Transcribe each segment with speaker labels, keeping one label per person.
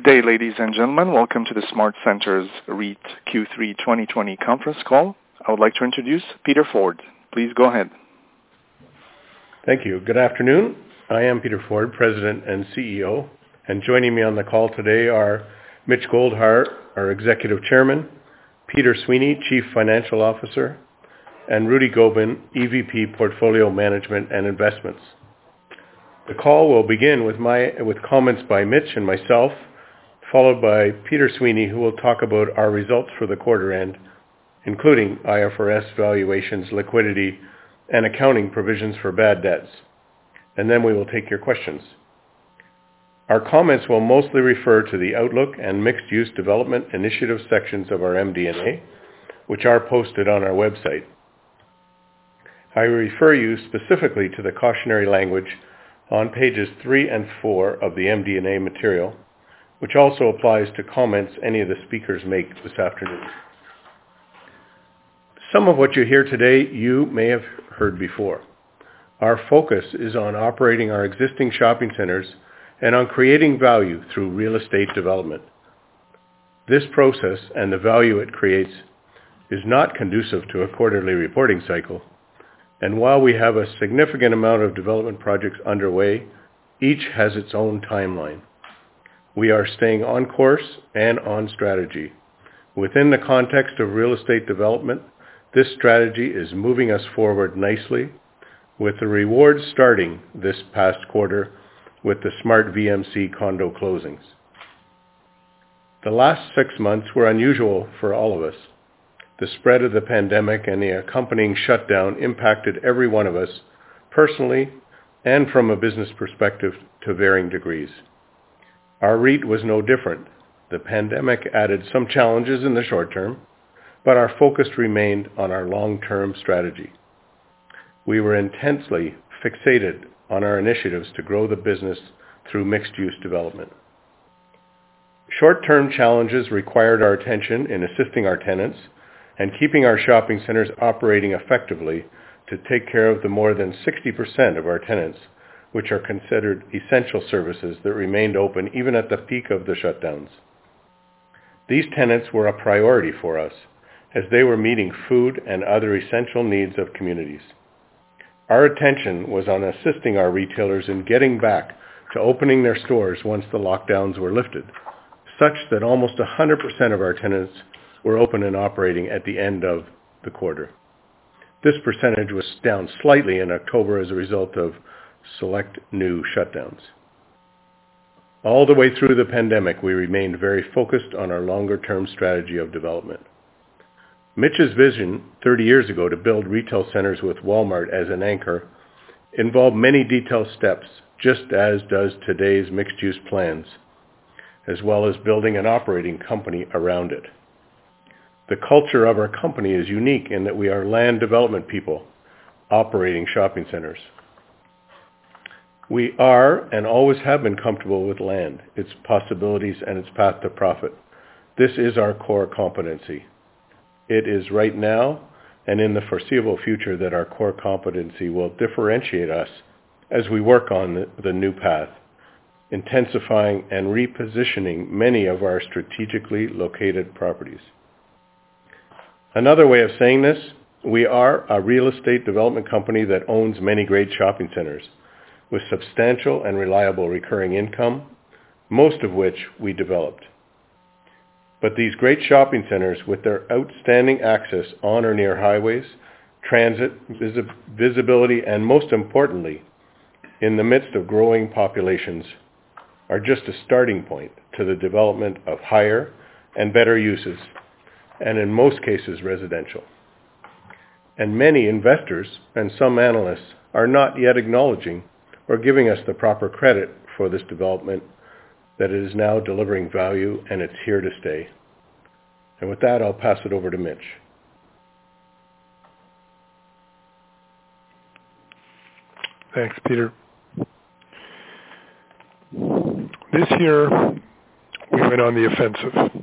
Speaker 1: day, ladies and gentlemen. Welcome to the SmartCentres REIT Q3 2020 conference call. I would like to introduce Peter Ford. Please go ahead.
Speaker 2: Thank you. Good afternoon. I am Peter Ford, President and CEO, and joining me on the call today are Mitch Goldhar, our Executive Chairman, Peter Sweeney, Chief Financial Officer, and Rudy Gobin, EVP Portfolio Management and Investments. The call will begin with comments by Mitch and myself, followed by Peter Sweeney, who will talk about our results for the quarter end, including IFRS valuations, liquidity, and accounting provisions for bad debts. And then we will take your questions. Our comments will mostly refer to the Outlook and Mixed-Use Development Initiative sections of our MD&A, which are posted on our website. I refer you specifically to the cautionary language on pages 3 and 4 of the MD&A material, which also applies to comments any of the speakers make this afternoon. Some of what you hear today you may have heard before. Our focus is on operating our existing shopping centres and on creating value through real estate development. This process and the value it creates is not conducive to a quarterly reporting cycle. And while we have a significant amount of development projects underway, each has its own timeline. We are staying on course and on strategy. Within the context of real estate development, this strategy is moving us forward nicely, with the rewards starting this past quarter with the Smart VMC condo closings. The last 6 months were unusual for all of us. The spread of the pandemic and the accompanying shutdown impacted every one of us personally and from a business perspective to varying degrees. Our REIT was no different. The pandemic added some challenges in the short term, but our focus remained on our long-term strategy. We were intensely fixated on our initiatives to grow the business through mixed-use development. Short-term challenges required our attention in assisting our tenants and keeping our shopping centres operating effectively to take care of the more than 60% of our tenants, which are considered essential services that remained open even at the peak of the shutdowns. These tenants were a priority for us, as they were meeting food and other essential needs of communities. Our attention was on assisting our retailers in getting back to opening their stores once the lockdowns were lifted, such that almost 100% of our tenants were open and operating at the end of the quarter. This percentage was down slightly in October as a result of select new shutdowns. All the way through the pandemic, we remained very focused on our longer-term strategy of development. Mitch's vision 30 years ago to build retail centers with Walmart as an anchor involved many detailed steps, just as does today's mixed-use plans, as well as building an operating company around it. The culture of our company is unique in that we are land development people operating shopping centers. We are and always have been comfortable with land, its possibilities, and its path to profit. This is our core competency. It is right now and in the foreseeable future that our core competency will differentiate us as we work on the new path, intensifying and repositioning many of our strategically located properties. Another way of saying this, we are a real estate development company that owns many great shopping centers with substantial and reliable recurring income, most of which we developed. But these great shopping centers, with their outstanding access on or near highways, transit, visibility, and most importantly, in the midst of growing populations, are just a starting point to the development of higher and better uses, and in most cases residential. And many investors and some analysts are not yet acknowledging or giving us the proper credit for this development, that it is now delivering value and it's here to stay. And with that, I'll pass it over to Mitch.
Speaker 3: Thanks, Peter. This year, we went on the offensive.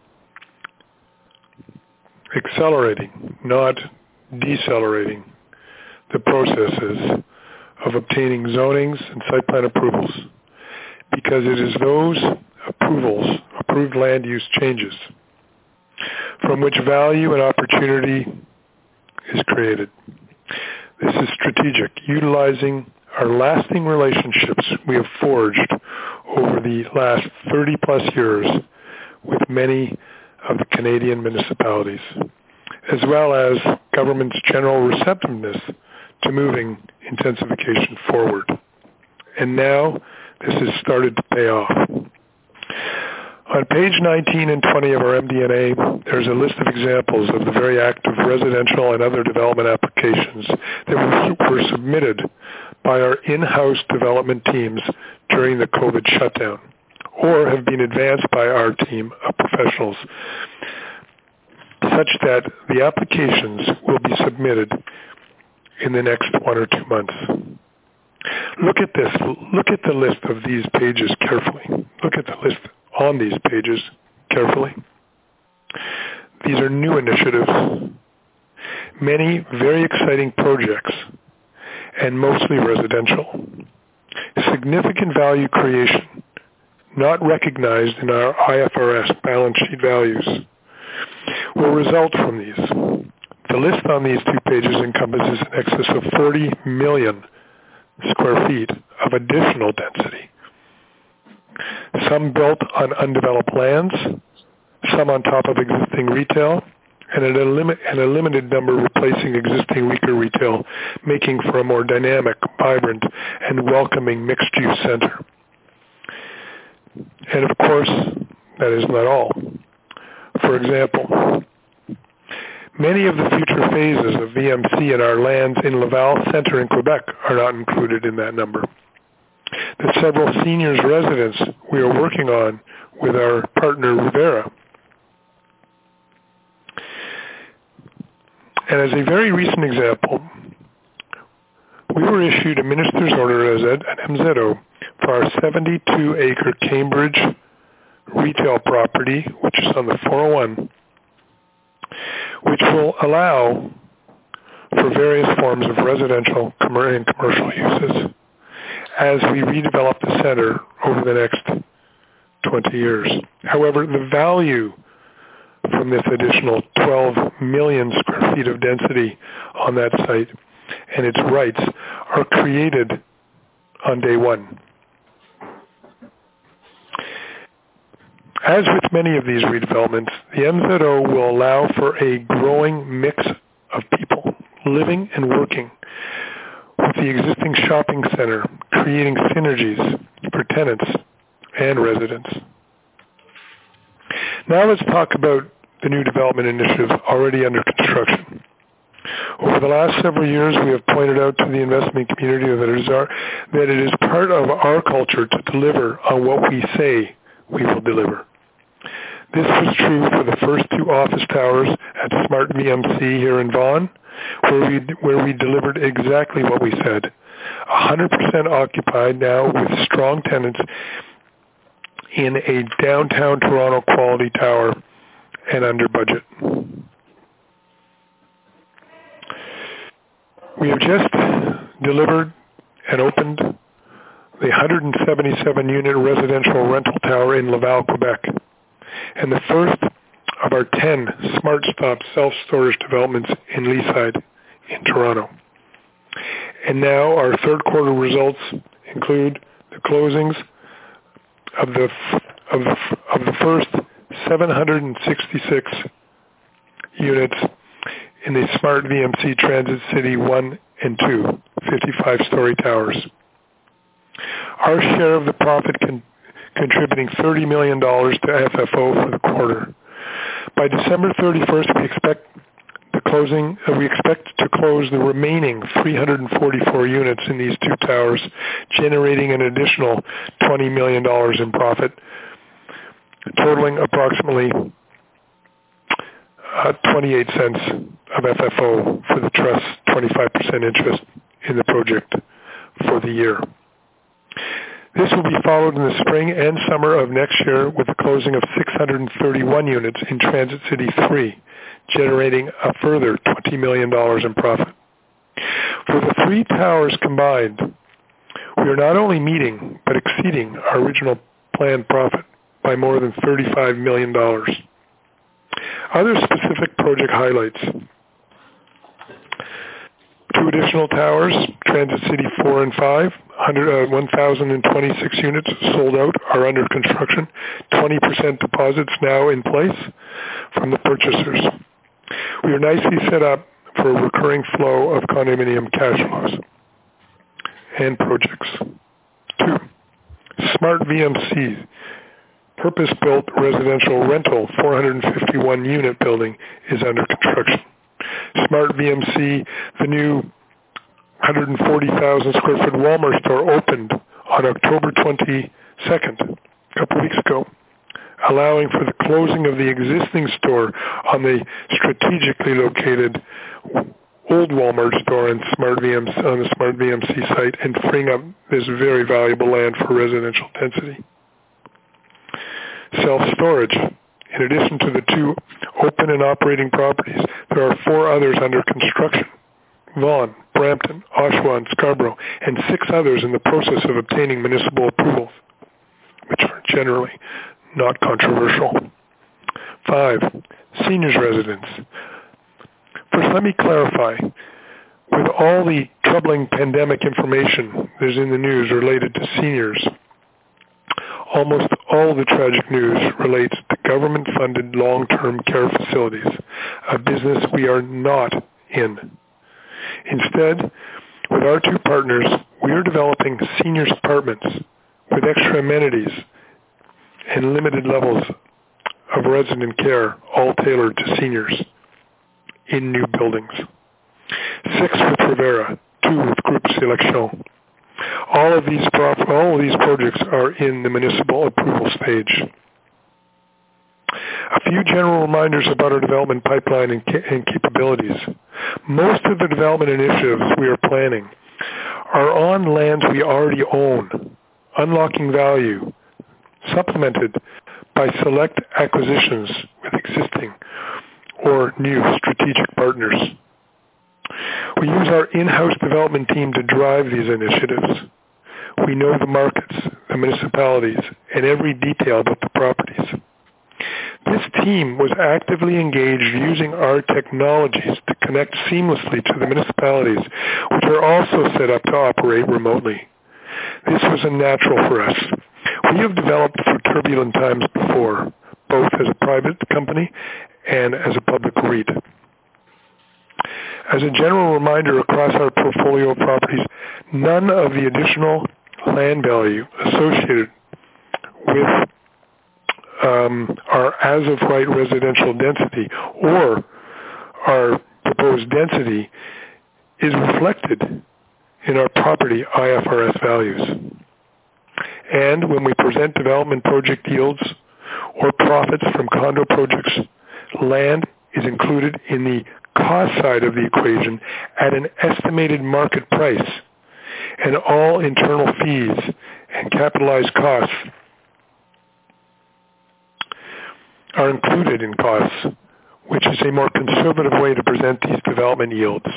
Speaker 3: Accelerating, not decelerating, the processes of obtaining zonings and site plan approvals, because it is those approved land use changes, from which value and opportunity is created. This is strategic, utilizing our lasting relationships we have forged over the last 30-plus years with many of the Canadian municipalities, as well as government's general receptiveness to moving intensification forward. And now this has started to pay off. On page 19 and 20 of our MD&A, there's a list of examples of the very active residential and other development applications that were submitted by our in-house development teams during the COVID shutdown, or have been advanced by our team of professionals, such that the applications will be submitted in the next 1 or 2 months. Look at this. Look at the list of these pages carefully. Look at the list on these pages carefully. These are new initiatives, many very exciting projects, and mostly residential. Significant value creation, not recognized in our IFRS balance sheet values, will result from these. The list on these 2 pages encompasses in excess of 40 million square feet of additional density, some built on undeveloped lands, some on top of existing retail, and a limited number replacing existing weaker retail, making for a more dynamic, vibrant, and welcoming mixed-use center. And of course, that is not all. For example, many of the future phases of VMC in our lands in Laval Centre in Quebec are not included in that number. The several seniors residents we are working on with our partner Revera. And as a very recent example, we were issued a minister's order as an MZO for our 72-acre Cambridge retail property, which is on the 401, which will allow for various forms of residential and commercial uses as we redevelop the center over the next 20 years. However, the value from this additional 12 million square feet of density on that site and its rights are created on day one. As with many of these redevelopments, the MZO will allow for a growing mix of people living and working with the existing shopping center, creating synergies for tenants and residents. Now let's talk about the new development initiatives already under construction. Over the last several years, we have pointed out to the investment community that it is part of our culture to deliver on what we say we will deliver. This was true for the first 2 office towers at Smart VMC here in Vaughan, where we delivered exactly what we said. 100% occupied now with strong tenants in a downtown Toronto quality tower and under budget. We have just delivered and opened the 177-unit residential rental tower in Laval, Quebec, and the first of our 10 SmartStop self-storage developments in Leaside in Toronto. And now our third quarter results include the closings of the first 766 units in the Smart VMC Transit City 1 and 2, 55-story towers. Our share of the profit contributing $30 million to FFO for the quarter. By December 31st, we expect to close the remaining 344 units in these 2 towers, generating an additional $20 million in profit, totaling approximately 28 cents of FFO for the Trust's 25% interest in the project for the year. This will be followed in the spring and summer of next year with the closing of 631 units in Transit City 3, generating a further $20 million in profit. For the 3 towers combined, we are not only meeting but exceeding our original planned profit by more than $35 million. Other specific project highlights. 2 additional towers, Transit City 4 and 5, 1,026 units sold out, are under construction, 20% deposits now in place from the purchasers. We are nicely set up for a recurring flow of condominium cash flows and projects. 2, Smart VMC, purpose-built residential rental 451-unit building is under construction. Smart VMC, the new 140,000 square foot Walmart store, opened on October 22nd, a couple weeks ago, allowing for the closing of the existing store on the strategically located old Walmart store on the Smart VMC site and freeing up this very valuable land for residential density. Self-storage. In addition to the 2 open and operating properties, there are 4 others under construction: Vaughan, Brampton, Oshawa, and Scarborough, and 6 others in the process of obtaining municipal approvals, which are generally not controversial. 5, seniors residence. First, let me clarify. With all the troubling pandemic information there's in the news related to seniors, almost all the tragic news relates to government-funded long-term care facilities, a business we are not in. Instead, with our 2 partners, we are developing seniors apartments with extra amenities and limited levels of resident care, all tailored to seniors in new buildings. 6 with Revera, 2 with Groupe Sélection. All of these projects are in the municipal approval stage. A few general reminders about our development pipeline and capabilities. Most of the development initiatives we are planning are on lands we already own, unlocking value, supplemented by select acquisitions with existing or new strategic partners. We use our in-house development team to drive these initiatives. We know the markets, the municipalities, and every detail about the properties. This team was actively engaged using our technologies to connect seamlessly to the municipalities, which are also set up to operate remotely. This was a natural for us. We have developed for turbulent times before, both as a private company and as a public REIT. As a general reminder, across our portfolio of properties, none of the additional land value associated with our as-of-right residential density or our proposed density is reflected in our property IFRS values. And when we present development project yields or profits from condo projects, land is included in the cost side of the equation at an estimated market price, and all internal fees and capitalized costs are included in costs, which is a more conservative way to present these development yields.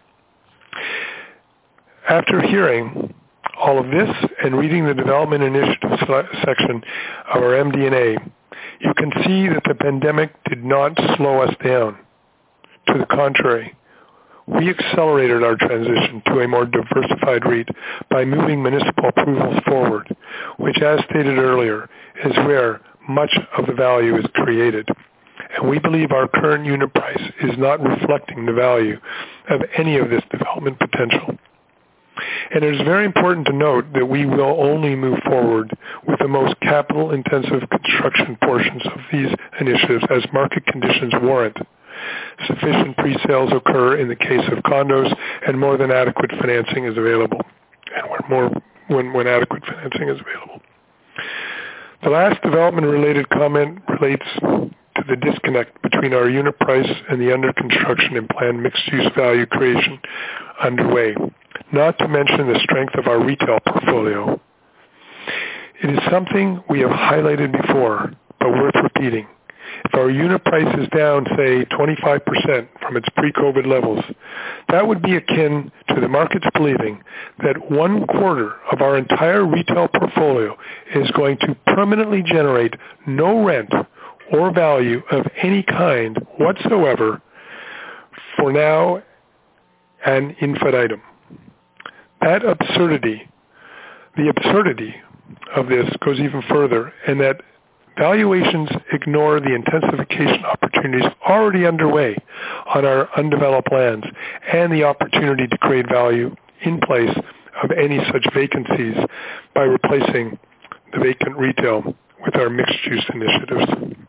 Speaker 3: After hearing all of this and reading the development initiatives section of our MD&A, you can see that the pandemic did not slow us down. To the contrary, we accelerated our transition to a more diversified REIT by moving municipal approvals forward, which, as stated earlier, is where much of the value is created. And we believe our current unit price is not reflecting the value of any of this development potential. And it is very important to note that we will only move forward with the most capital-intensive construction portions of these initiatives as market conditions warrant. Sufficient pre-sales occur in the case of condos, and more than adequate financing is available. And when adequate financing is available. The last development-related comment relates to the disconnect between our unit price and the under construction and planned mixed-use value creation underway, not to mention the strength of our retail portfolio. It is something we have highlighted before, but worth repeating. If our unit price is down, say, 25% from its pre-COVID levels. That would be akin to the markets believing that 1/4 of our entire retail portfolio is going to permanently generate no rent or value of any kind whatsoever for now and infinitum. The absurdity of this goes even further, in that valuations ignore the intensification opportunities already underway on our undeveloped lands and the opportunity to create value in place of any such vacancies by replacing the vacant retail with our mixed-use initiatives.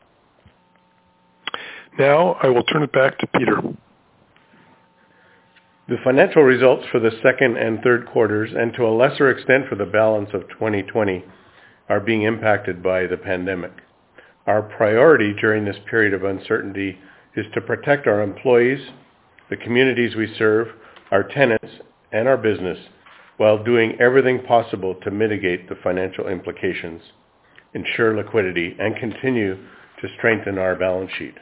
Speaker 3: Now I will turn it back to Peter.
Speaker 2: The financial results for the second and third quarters, and to a lesser extent for the balance of 2020, are being impacted by the pandemic. Our priority during this period of uncertainty is to protect our employees, the communities we serve, our tenants, and our business, while doing everything possible to mitigate the financial implications, ensure liquidity, and continue to strengthen our balance sheet.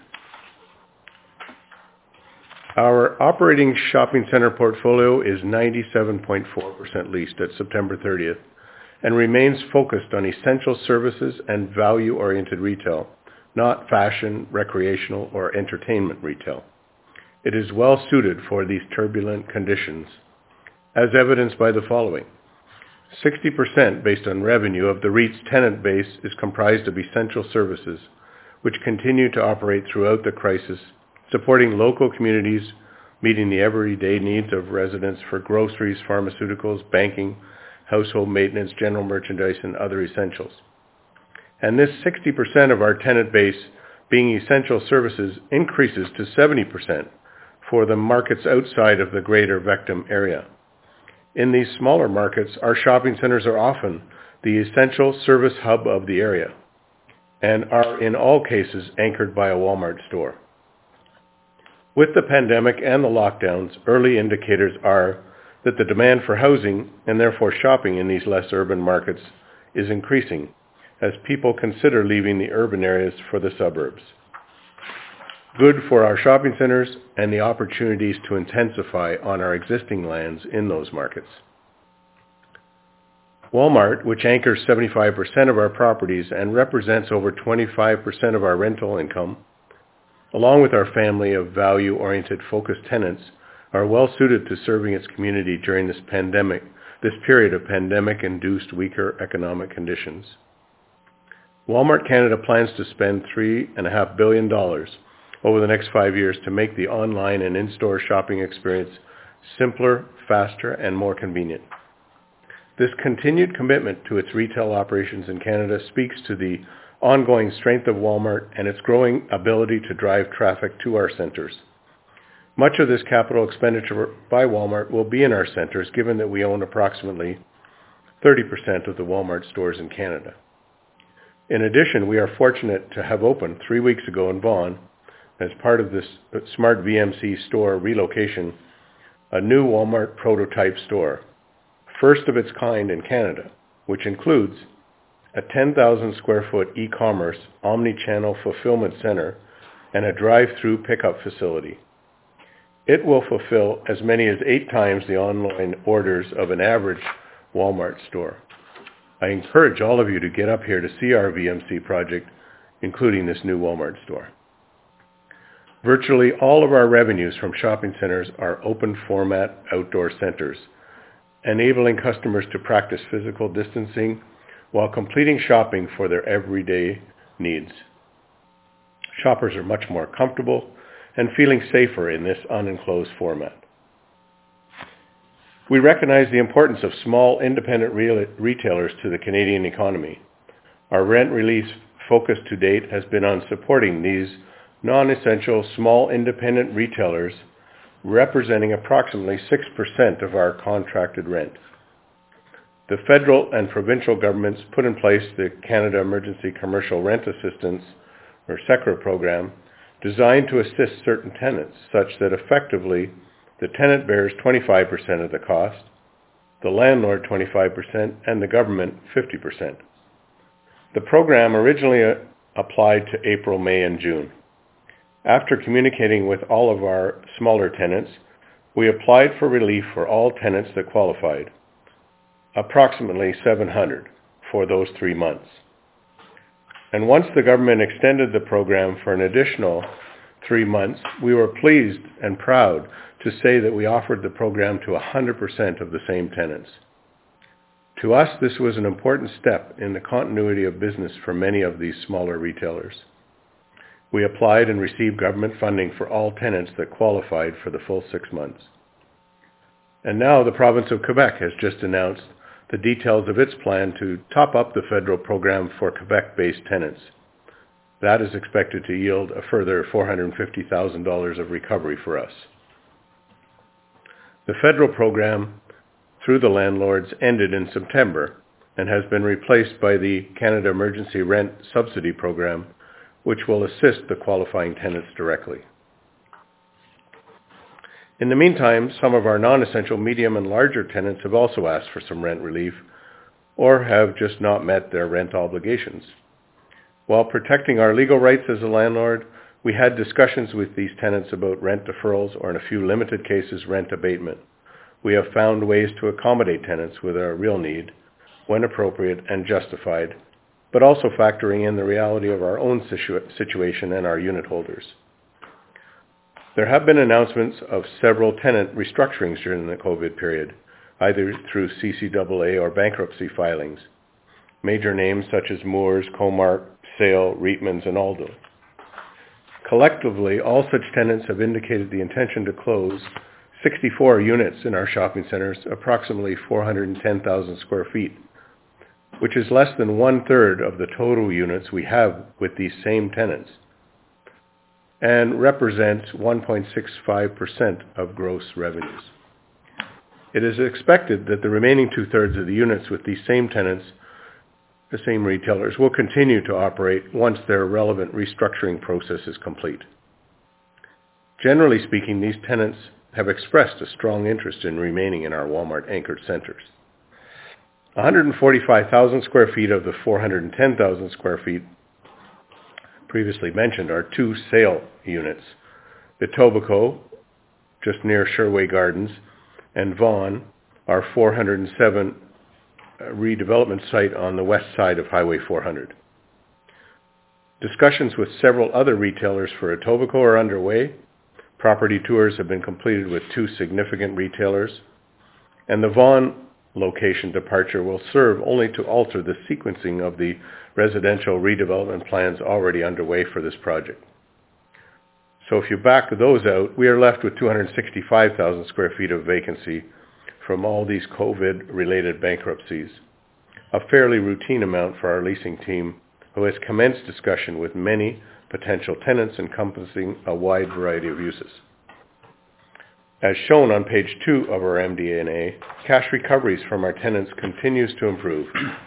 Speaker 2: Our operating shopping center portfolio is 97.4% leased at September 30th and remains focused on essential services and value-oriented retail, not fashion, recreational, or entertainment retail. It is well suited for these turbulent conditions, as evidenced by the following. 60% based on revenue of the REIT's tenant base is comprised of essential services, which continue to operate throughout the crisis, supporting local communities, meeting the everyday needs of residents for groceries, pharmaceuticals, banking, household maintenance, general merchandise, and other essentials. And this 60% of our tenant base being essential services increases to 70% for the markets outside of the greater Vectum area. In these smaller markets, our shopping centers are often the essential service hub of the area and are in all cases anchored by a Walmart store. With the pandemic and the lockdowns, early indicators are that the demand for housing, and therefore shopping in these less urban markets, is increasing as people consider leaving the urban areas for the suburbs. Good for our shopping centers and the opportunities to intensify on our existing lands in those markets. Walmart, which anchors 75% of our properties and represents over 25% of our rental income, along with our family of value-oriented focused tenants, are well suited to serving its community during this period of pandemic-induced weaker economic conditions. Walmart Canada plans to spend $3.5 billion over the next 5 years to make the online and in-store shopping experience simpler, faster, and more convenient. This continued commitment to its retail operations in Canada speaks to the ongoing strength of Walmart and its growing ability to drive traffic to our centers. Much of this capital expenditure by Walmart will be in our centers, given that we own approximately 30% of the Walmart stores in Canada. In addition, we are fortunate to have opened 3 weeks ago in Vaughan, as part of this Smart VMC store relocation, a new Walmart prototype store, first of its kind in Canada, which includes a 10,000 square foot e-commerce omni-channel fulfillment center and a drive-through pickup facility. It will fulfill as many as 8 times the online orders of an average Walmart store. I encourage all of you to get up here to see our VMC project, including this new Walmart store. Virtually all of our revenues from shopping centers are open format outdoor centers, enabling customers to practice physical distancing while completing shopping for their everyday needs. Shoppers are much more comfortable and feeling safer in this unenclosed format. We recognize the importance of small independent retailers to the Canadian economy. Our rent relief focus to date has been on supporting these non-essential small independent retailers, representing approximately 6% of our contracted rent. The federal and provincial governments put in place the Canada Emergency Commercial Rent Assistance, or CECRA program, designed to assist certain tenants, such that effectively the tenant bears 25% of the cost, the landlord 25%, and the government 50%. The program originally applied to April, May, and June. After communicating with all of our smaller tenants, we applied for relief for all tenants that qualified, approximately 700 for those 3 months. And once the government extended the program for an additional 3 months, we were pleased and proud to say that we offered the program to 100% of the same tenants. To us, this was an important step in the continuity of business for many of these smaller retailers. We applied and received government funding for all tenants that qualified for the full 6 months. And now the province of Quebec has just announced the details of its plan to top up the federal program for Quebec-based tenants. That is expected to yield a further $450,000 of recovery for us. The federal program through the landlords ended in September and has been replaced by the Canada Emergency Rent Subsidy Program, which will assist the qualifying tenants directly. In the meantime, some of our non-essential medium and larger tenants have also asked for some rent relief or have just not met their rent obligations. While protecting our legal rights as a landlord, we had discussions with these tenants about rent deferrals or in a few limited cases rent abatement. We have found ways to accommodate tenants with a real need when appropriate and justified, but also factoring in the reality of our own situation and our unit holders. There have been announcements of several tenant restructurings during the COVID period, either through CCAA or bankruptcy filings. Major names such as Moores, Comark, Sale, Reitmans, and Aldo. Collectively, all such tenants have indicated the intention to close 64 units in our shopping centers, approximately 410,000 square feet, which is less than 1/3 of the total units we have with these same tenants, and represents 1.65% of gross revenues. It is expected that the remaining 2/3 of the units with these same tenants, the same retailers, will continue to operate once their relevant restructuring process is complete. Generally speaking, these tenants have expressed a strong interest in remaining in our Walmart-anchored centers. 145,000 square feet of the 410,000 square feet previously mentioned are 2 sale units. Etobicoke, just near Sherway Gardens, and Vaughan, our 407 redevelopment site on the west side of Highway 400. Discussions with several other retailers for Etobicoke are underway. Property tours have been completed with 2 significant retailers, and the Vaughan location departure will serve only to alter the sequencing of the residential redevelopment plans already underway for this project. So if you back those out, we are left with 265,000 square feet of vacancy from all these COVID-related bankruptcies, a fairly routine amount for our leasing team, who has commenced discussion with many potential tenants encompassing a wide variety of uses. As shown on page 2 of our MD&A, cash recoveries from our tenants continues to improve.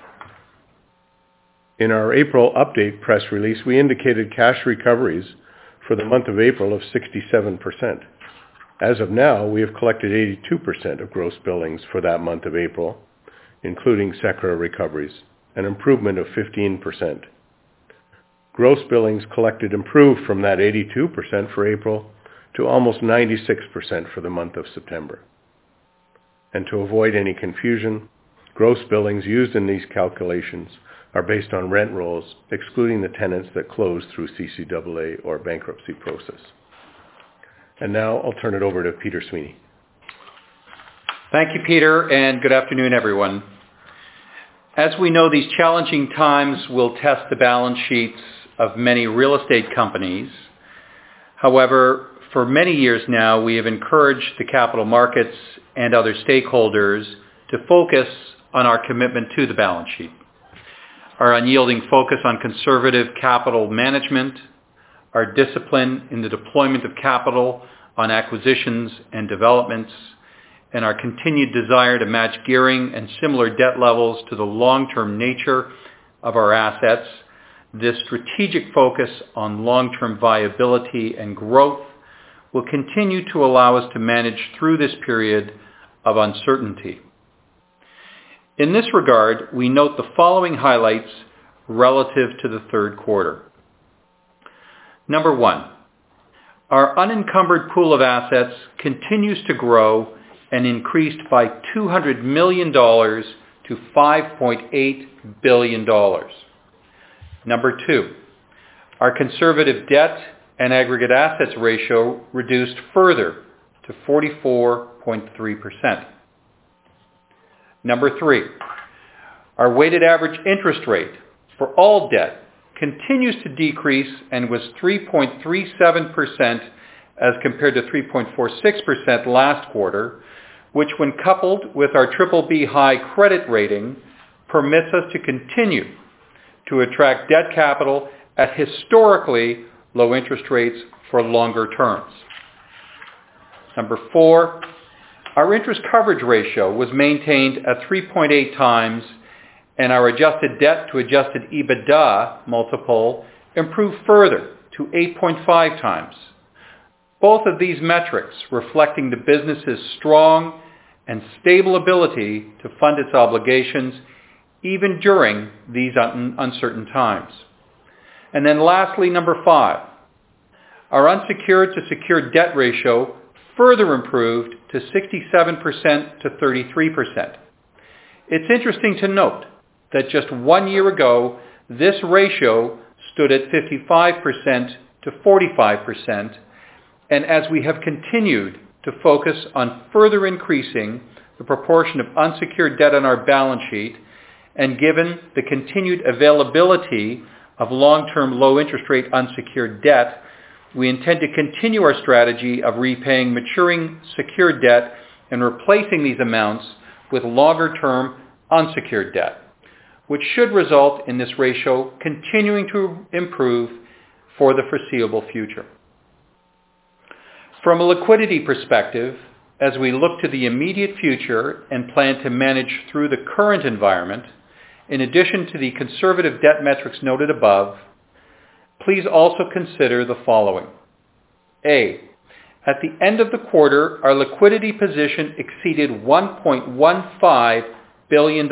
Speaker 2: In our April update press release, we indicated cash recoveries for the month of April of 67%. As of now, we have collected 82% of gross billings for that month of April, including SECRA recoveries, an improvement of 15%. Gross billings collected improved from that 82% for April to almost 96% for the month of September. And to avoid any confusion, gross billings used in these calculations are based on rent rolls, excluding the tenants that closed through CCAA or bankruptcy process. And now I'll turn it over to Peter Sweeney.
Speaker 4: Thank you, Peter, and good afternoon, everyone. As we know, these challenging times will test the balance sheets of many real estate companies. However, for many years now, we have encouraged the capital markets and other stakeholders to focus on our commitment to the balance sheet. Our unyielding focus on conservative capital management, our discipline in the deployment of capital on acquisitions and developments, and our continued desire to match gearing and similar debt levels to the long-term nature of our assets. This strategic focus on long-term viability and growth will continue to allow us to manage through this period of uncertainty. In this regard, we note the following highlights relative to the third quarter. Number 1, our unencumbered pool of assets continues to grow and increased by $200 million to $5.8 billion. Number 2, our conservative debt and aggregate assets ratio reduced further to 44.3%. Number 3, our weighted average interest rate for all debt continues to decrease and was 3.37% as compared to 3.46% last quarter, which when coupled with our BBB high credit rating permits us to continue to attract debt capital at historically low interest rates for longer terms. Number 4, our interest coverage ratio was maintained at 3.8 times, and our adjusted debt to adjusted EBITDA multiple improved further to 8.5 times. Both of these metrics reflecting the business's strong and stable ability to fund its obligations even during these uncertain times. And then lastly, number 5, our unsecured to secured debt ratio further improved to 67% to 33%. It's interesting to note that just 1 year ago, this ratio stood at 55% to 45%, and as we have continued to focus on further increasing the proportion of unsecured debt on our balance sheet, and given the continued availability of long-term low-interest rate unsecured debt, we intend to continue our strategy of repaying maturing secured debt and replacing these amounts with longer-term unsecured debt, which should result in this ratio continuing to improve for the foreseeable future. From a liquidity perspective, as we look to the immediate future and plan to manage through the current environment, in addition to the conservative debt metrics noted above, please also consider the following. A, at the end of the quarter, our liquidity position exceeded $1.15 billion,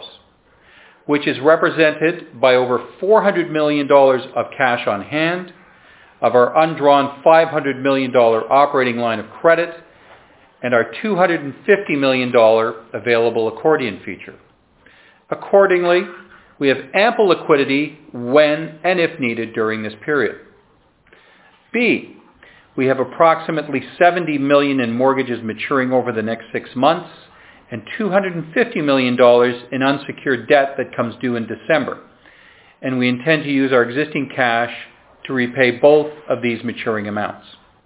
Speaker 4: which is represented by over $400 million of cash on hand, of our undrawn $500 million operating line of credit, and our $250 million available accordion feature. Accordingly, we have ample liquidity when and if needed during this period. B, we have approximately $70 million in mortgages maturing over the next 6 months and $250 million in unsecured debt that comes due in December, and we intend to use our existing cash to repay both of these maturing amounts.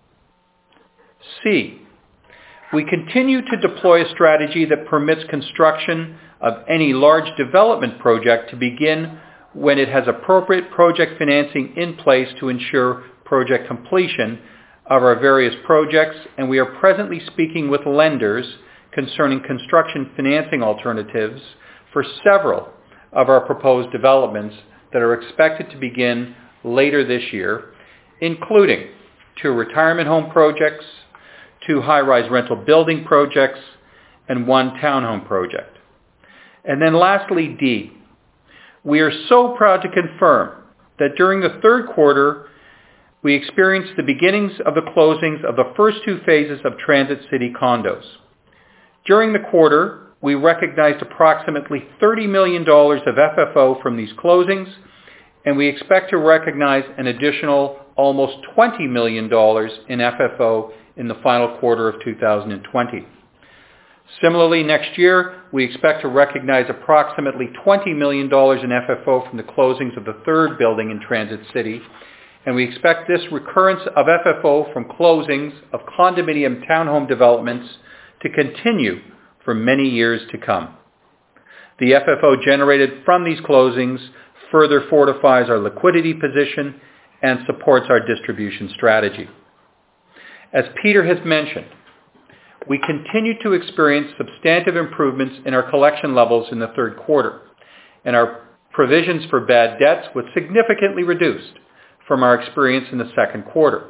Speaker 4: C, we continue to deploy a strategy that permits construction of any large development project to begin when it has appropriate project financing in place to ensure project completion of our various projects, and we are presently speaking with lenders concerning construction financing alternatives for several of our proposed developments that are expected to begin later this year, including 2 retirement home projects, 2 high-rise rental building projects, and 1 townhome project. And then lastly, D, we are so proud to confirm that during the third quarter, we experienced the beginnings of the closings of the first 2 phases of Transit City condos. During the quarter, we recognized approximately $30 million of FFO from these closings, and we expect to recognize an additional almost $20 million in FFO in the final quarter of 2020. Similarly, next year, we expect to recognize approximately $20 million in FFO from the closings of the 3rd building in Transit City, and we expect this recurrence of FFO from closings of condominium townhome developments to continue for many years to come. The FFO generated from these closings further fortifies our liquidity position and supports our distribution strategy. As Peter has mentioned, we continue to experience substantive improvements in our collection levels in the third quarter, and our provisions for bad debts was significantly reduced from our experience in the second quarter.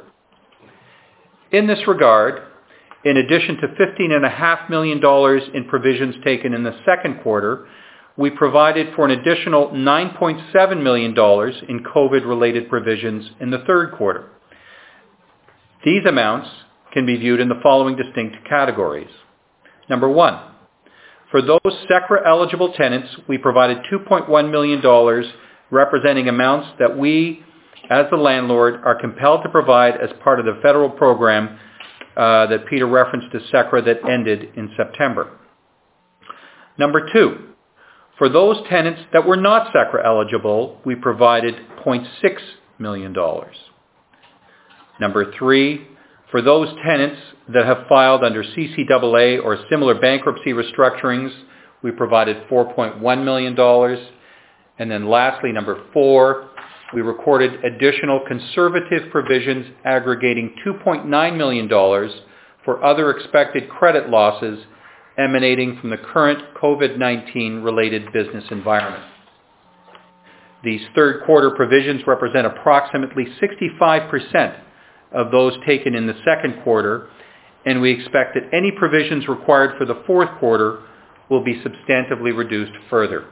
Speaker 4: In this regard, in addition to $15.5 million in provisions taken in the second quarter, we provided for an additional $9.7 million in COVID-related provisions in the third quarter. These amounts can be viewed in the following distinct categories. Number 1, for those SECRA-eligible tenants, we provided $2.1 million, representing amounts that we, as the landlord, are compelled to provide as part of the federal program that Peter referenced as SECRA that ended in September. Number 2, for those tenants that were not SECRA-eligible, we provided $0.6 million. Number 3, for those tenants that have filed under CCAA or similar bankruptcy restructurings, we provided $4.1 million. And then lastly, number 4, we recorded additional conservative provisions aggregating $2.9 million for other expected credit losses emanating from the current COVID-19 related business environment. These third quarter provisions represent approximately 65% of those taken in the second quarter, and we expect that any provisions required for the fourth quarter will be substantively reduced further.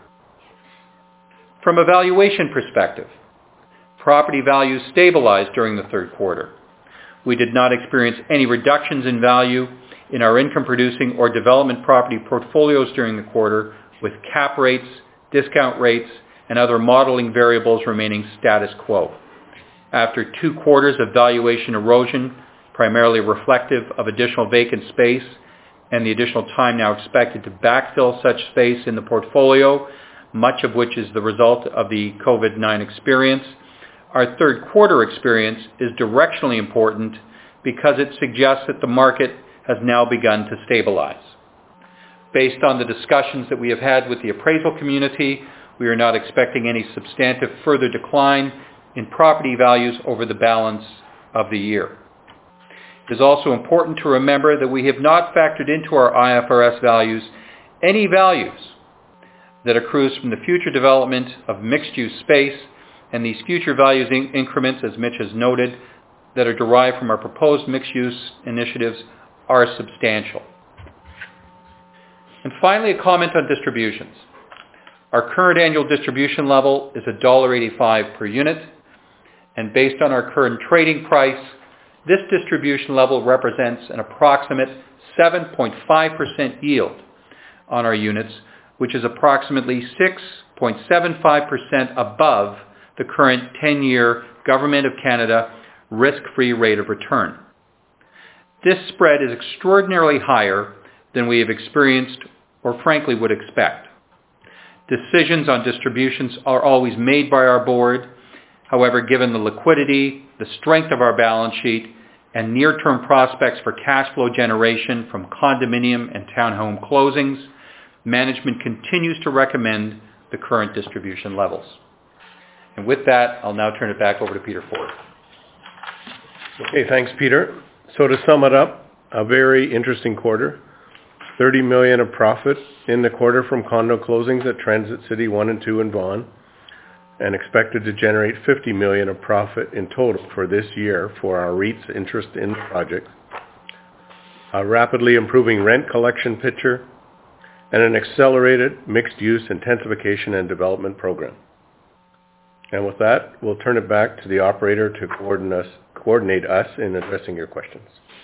Speaker 4: From a valuation perspective, property values stabilized during the third quarter. We did not experience any reductions in value in our income-producing or development property portfolios during the quarter, with cap rates, discount rates, and other modeling variables remaining status quo. After 2 quarters of valuation erosion, primarily reflective of additional vacant space and the additional time now expected to backfill such space in the portfolio, much of which is the result of the COVID-19 experience, our third quarter experience is directionally important because it suggests that the market has now begun to stabilize. Based on the discussions that we have had with the appraisal community, we are not expecting any substantive further decline in property values over the balance of the year. It is also important to remember that we have not factored into our IFRS values any values that accrues from the future development of mixed-use space, and these future values increments, as Mitch has noted, that are derived from our proposed mixed-use initiatives are substantial. And finally, a comment on distributions. Our current annual distribution level is $1.85 per unit, and based on our current trading price, this distribution level represents an approximate 7.5% yield on our units, which is approximately 6.75% above the current 10-year Government of Canada risk-free rate of return. This spread is extraordinarily higher than we have experienced or frankly would expect. Decisions on distributions are always made by our board. However, given the liquidity, the strength of our balance sheet, and near-term prospects for cash flow generation from condominium and townhome closings, management continues to recommend the current distribution levels. And with that, I'll now turn it back over to Peter Forde.
Speaker 2: Okay, thanks, Peter. So to sum it up, a very interesting quarter. $30 million of profit in the quarter from condo closings at Transit City 1 and 2 in Vaughan, and expected to generate $50 million of profit in total for this year for our REIT's interest in the project. A rapidly improving rent collection picture, and an accelerated mixed-use intensification and development program. And with that, we'll turn it back to the operator to coordinate us in addressing your questions.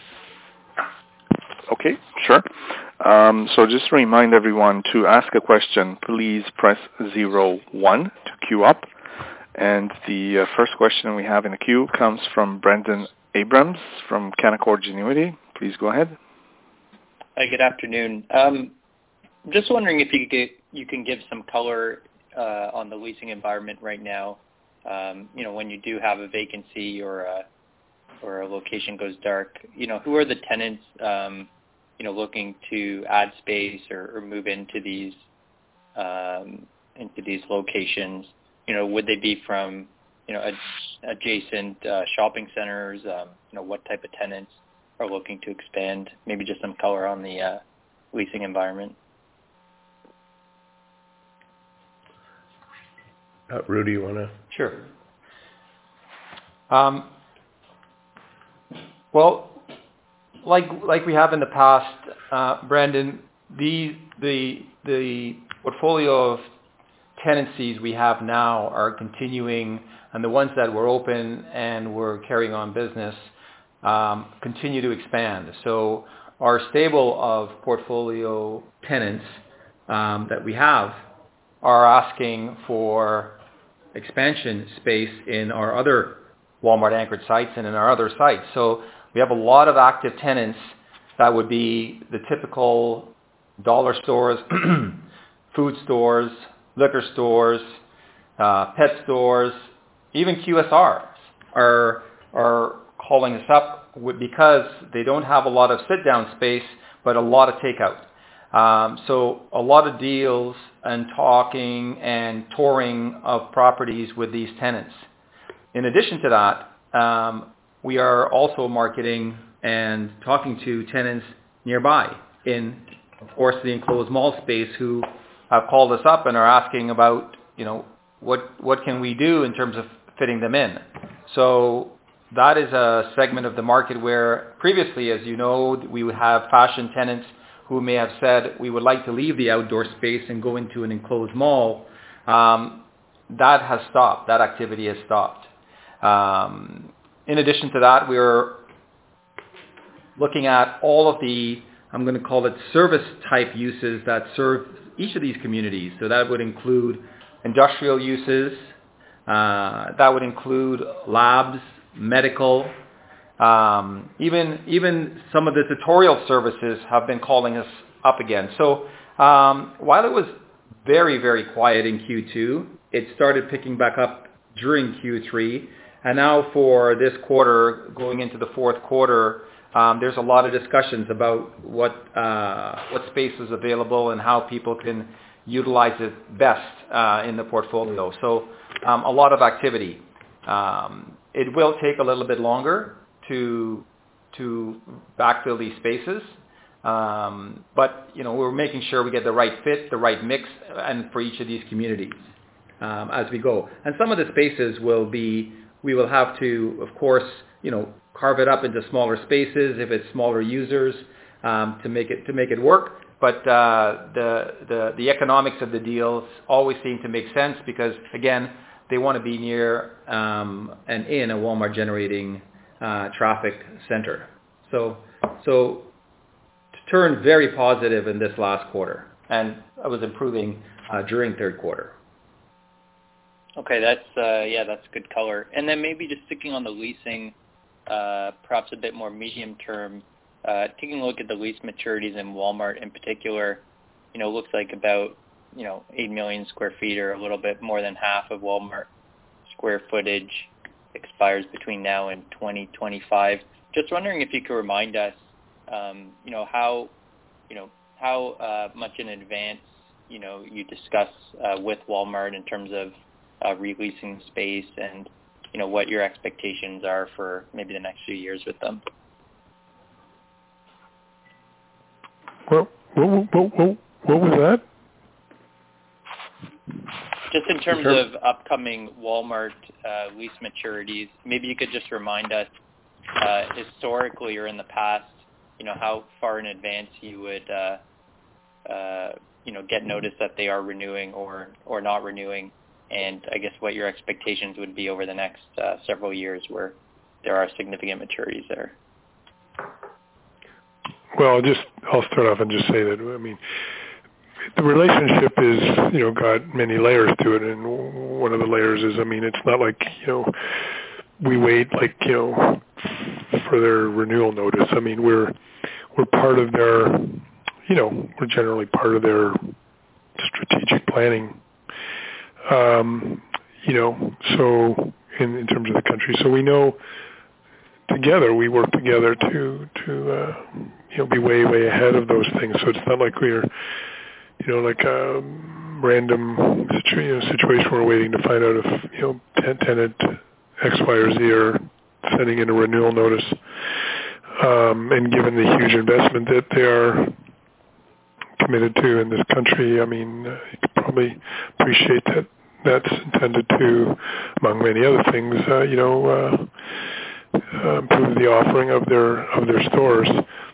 Speaker 1: Okay, sure. So just to remind everyone, to ask a question, please press 01 to queue up. And the first question we have in the queue comes from Brendan Abrams from Canaccord Genuity. Please go ahead.
Speaker 5: Hi, good afternoon. Just wondering if you can give some color on the leasing environment right now. When you do have a vacancy or a location goes dark, who are the tenants looking to add space or move into these locations? Would they be from adjacent shopping centers? What type of tenants are looking to expand? Maybe just some color on the leasing environment.
Speaker 2: Rudy, you want to?
Speaker 4: Sure. Well, like we have in the past, Brandon, the portfolio of tenancies we have now are continuing, and the ones that were open and were carrying on business continue to expand. So our stable of portfolio tenants that we have are asking for expansion space in our other Walmart anchored sites and in our other sites. So we have a lot of active tenants that would be the typical dollar stores, food stores, liquor stores, pet stores, even QSRs are calling us up because they don't have a lot of sit-down space, but a lot of takeout. So a lot of deals and talking and touring of properties with these tenants. In addition to that, we are also marketing and talking to tenants nearby in, of course, the enclosed mall space who have called us up and are asking about, what can we do in terms of fitting them in. So that is a segment of the market where previously, as you know, we would have fashion tenants who may have said we would like to leave the outdoor space and go into an enclosed mall. That has stopped. That activity has stopped. In addition to that, we're looking at all of the, I'm going to call it service type uses that serve each of these communities. So that would include industrial uses, that would include labs, medical, even some of the tutorial services have been calling us up again. So while it was very, very quiet in Q2, it started picking back up during Q3. And now for this quarter, going into the fourth quarter, there's a lot of discussions about what space is available and how people can utilize it best in the portfolio. So a lot of activity. It will take a little bit longer to backfill these spaces, but we're making sure we get the right fit, the right mix, and for each of these communities as we go. And some of the spaces we will have to, of course, carve it up into smaller spaces if it's smaller users to make it work. But the economics of the deals always seem to make sense because, again, they want to be near and in a Walmart generating traffic center. So turned very positive in this last quarter, and I was improving during third quarter.
Speaker 5: Okay, that's good color. And then maybe just sticking on the leasing, perhaps a bit more medium term, taking a look at the lease maturities in Walmart in particular, looks like about 8 million square feet or a little bit more than half of Walmart square footage expires between now and 2025. Just wondering if you could remind us, how much in advance, you discuss with Walmart in terms of releasing space and, what your expectations are for maybe the next few years with them.
Speaker 3: Well, what was that?
Speaker 5: Just in terms of upcoming Walmart lease maturities, maybe you could just remind us historically or in the past, how far in advance you would, get notice that they are renewing or not renewing, and I guess what your expectations would be over the next several years where there are significant maturities there.
Speaker 3: Well, I'll start off and just say that, the relationship is, got many layers to it, and one of the layers is, it's not like, we wait for their renewal notice. We're part of their, we're generally part of their strategic planning, so in terms of the country. So we know we work together to be way ahead of those things. So it's not like we're, like a random situation where we're waiting to find out if, tenant X, Y, or Z are sending in a renewal notice. And given the huge investment that they are committed to in this country, you could probably appreciate that that's intended to, among many other things, improve the offering of their stores.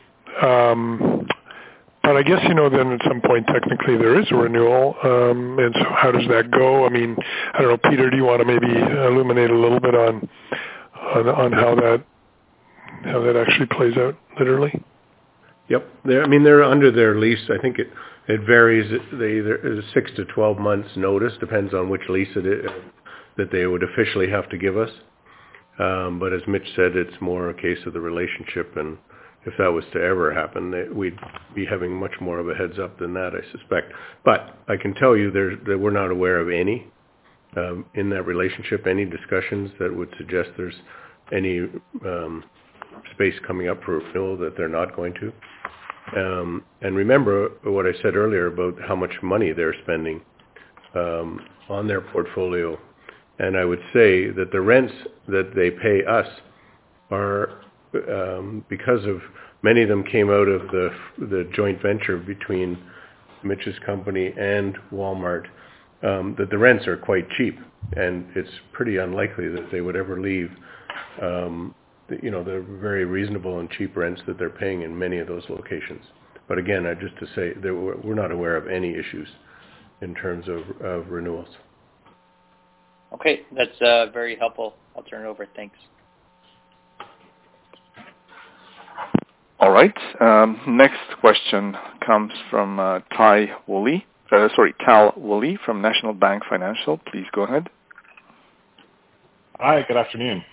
Speaker 3: But I guess, then at some point, technically, there is a renewal. And so how does that go? I don't know, Peter, do you want to maybe illuminate a little bit on how that how that actually plays out, literally.
Speaker 2: Yep. They're under their lease. I think it varies. There's 6 to 12 months notice, depends on which lease it is that they would officially have to give us. But as Mitch said, it's more a case of the relationship, and if that was to ever happen, we'd be having much more of a heads up than that, I suspect. But I can tell you that we're not aware of any in that relationship, any discussions that would suggest there's any space coming up for renewal that they're not going to. And remember what I said earlier about how much money they're spending on their portfolio. And I would say that the rents that they pay us are, because of many of them came out of the joint venture between Mitch's company and Walmart, that the rents are quite cheap. And it's pretty unlikely that they would ever leave the very reasonable and cheap rents that they're paying in many of those locations. But again, just to say that we're not aware of any issues in terms of renewals.
Speaker 5: Okay, that's very helpful. I'll turn it over. Thanks.
Speaker 1: All right. Next question comes from Cal Woolley from National Bank Financial. Please go ahead.
Speaker 6: Hi, good afternoon.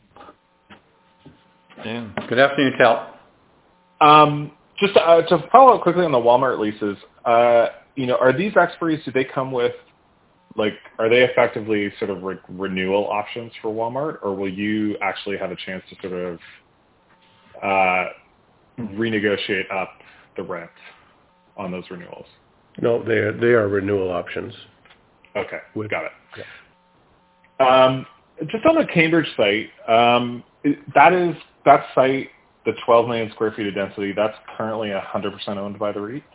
Speaker 4: Good afternoon, Cal.
Speaker 6: Just to follow up quickly on the Walmart leases, are these expiries, do they come with, are they effectively sort of renewal options for Walmart, or will you actually have a chance to sort of renegotiate up the rent on those renewals?
Speaker 2: No, they are renewal options.
Speaker 6: Okay, we got it. Yeah. Just on the Cambridge site, that site, the 12 million square feet of density, that's currently 100% owned by the REIT?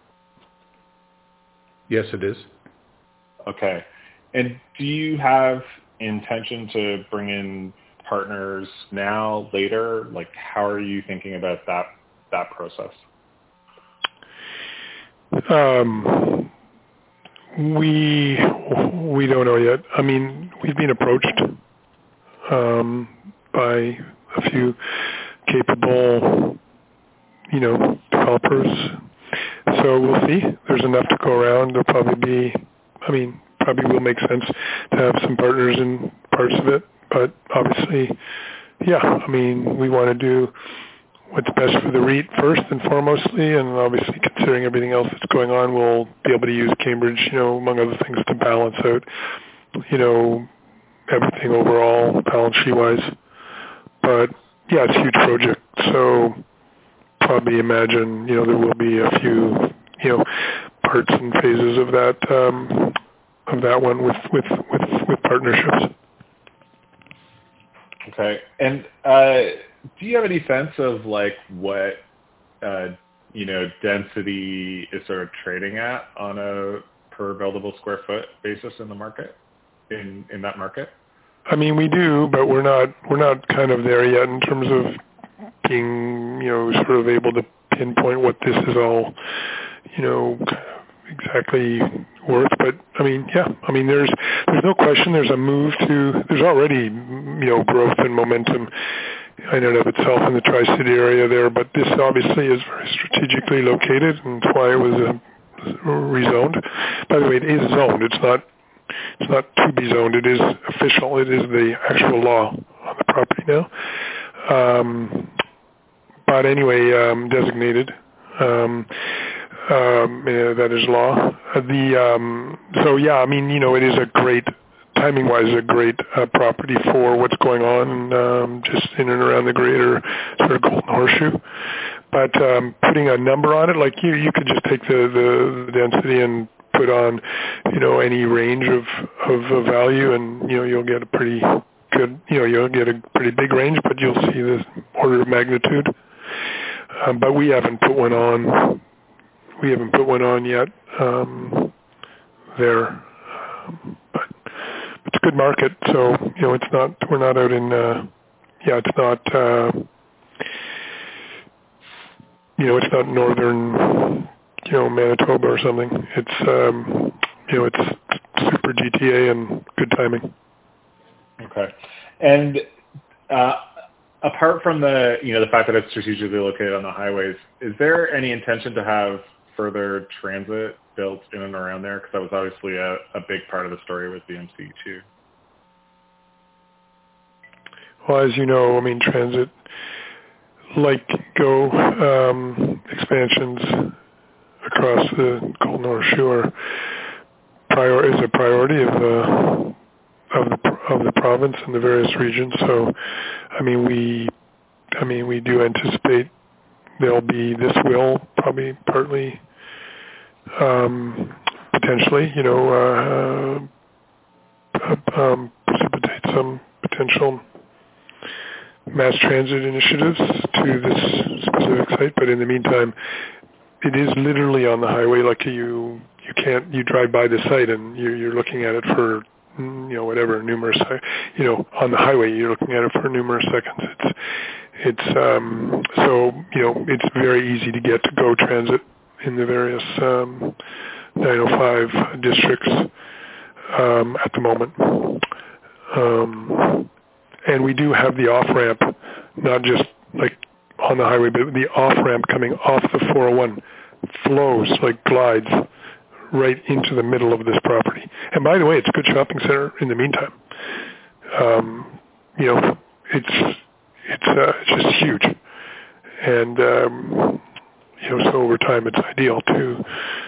Speaker 2: Yes, it is.
Speaker 6: Okay. And do you have intention to bring in partners now, later? How are you thinking about that process?
Speaker 3: We don't know yet. We've been approached by a few capable, developers. So we'll see. There's enough to go around. There'll probably will make sense to have some partners in parts of it. But obviously, we want to do what's best for the REIT first and foremostly, and obviously considering everything else that's going on, we'll be able to use Cambridge, among other things, to balance out, everything overall, balance sheet-wise. But, it's a huge project, so probably imagine, there will be a few, parts and phases of that one with partnerships.
Speaker 6: Okay. And do you have any sense of what density is sort of trading at on a per buildable square foot basis in the market, in that market?
Speaker 3: We do, but we're not kind of there yet in terms of being, sort of able to pinpoint what this is all, exactly worth. But there's no question there's a move there's already, growth and momentum in and of itself in the Tri-City area there, but this obviously is very strategically located, and that's why it was rezoned. By the way, it is zoned. It's not to be zoned. It is official. It is the actual law on the property now. But anyway, designated. That is law. It is a great, timing-wise, a great property for what's going on just in and around the greater sort of Golden Horseshoe. But putting a number on it, you could just take the density and put on, any range of value, and you'll get a pretty good, you'll get a pretty big range, but you'll see the order of magnitude. But we haven't put one on. We haven't put one on yet there, but it's a good market. So it's not. We're not out in. It's not. It's not northern. Manitoba or something. It's. It's super GTA and good timing.
Speaker 6: Okay, and apart from the fact that it's strategically located on the highways, is there any intention to have further transit built in and around there? Because that was obviously a big part of the story with the MCE2.
Speaker 3: Well, as you know, I mean, transit, like GO expansions across the Golden Horseshoe is a priority of the province and the various regions. So, I mean, we do anticipate this will probably partly, potentially, precipitate some potential mass transit initiatives to this specific site. But in the meantime, it is literally on the highway. Like you drive by the site and you're looking at it for numerous, on the highway you're looking at it for numerous seconds. So it's very easy to get to GO Transit in the various 905 districts at the moment. And we do have the off-ramp, not just like on the highway, but the off-ramp coming off the 401 flows, like glides, right into the middle of this property. And by the way, it's a good shopping center in the meantime. It's just huge. And, so over time it's ideal to